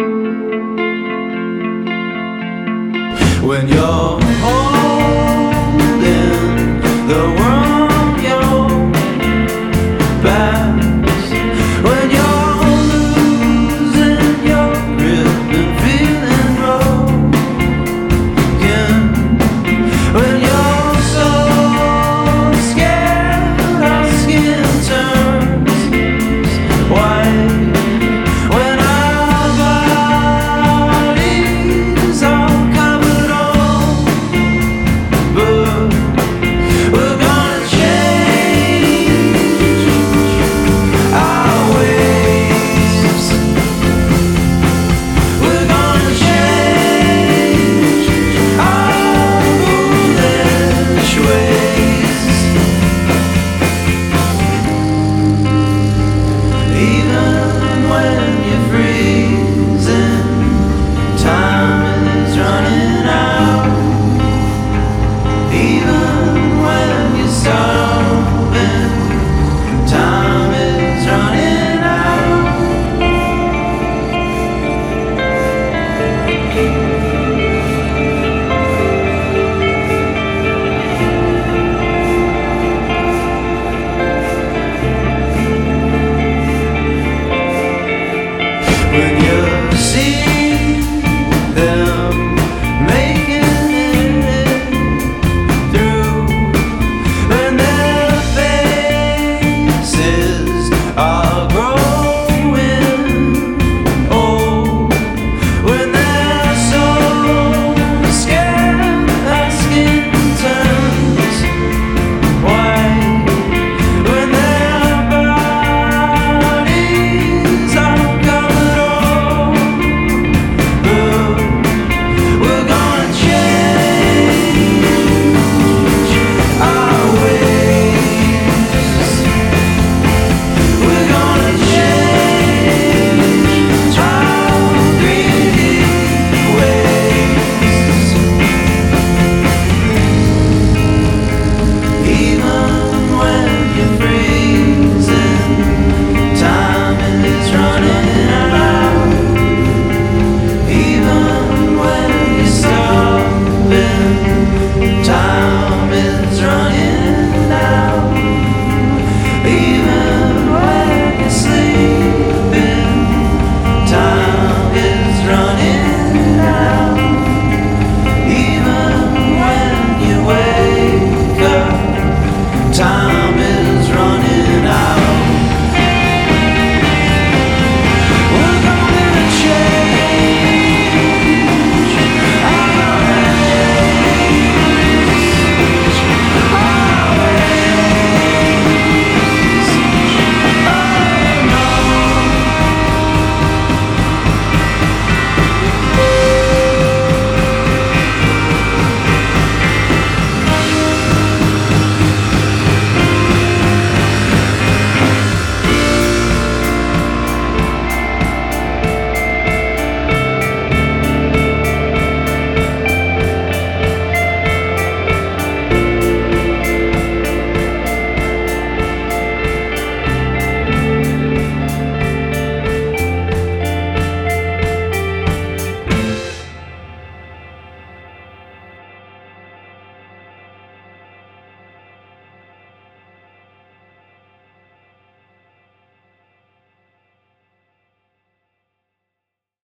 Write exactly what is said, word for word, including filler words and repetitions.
When you're holding the world your backs, when you're losing your grip and feeling broken, when you're so scared our skin turns white, when our bodies are covered all but we're gonna change our ways. We're gonna change our foolish ways. Even when you're freezing, time is running out. Even when you're starving, time is running out. When you're seeing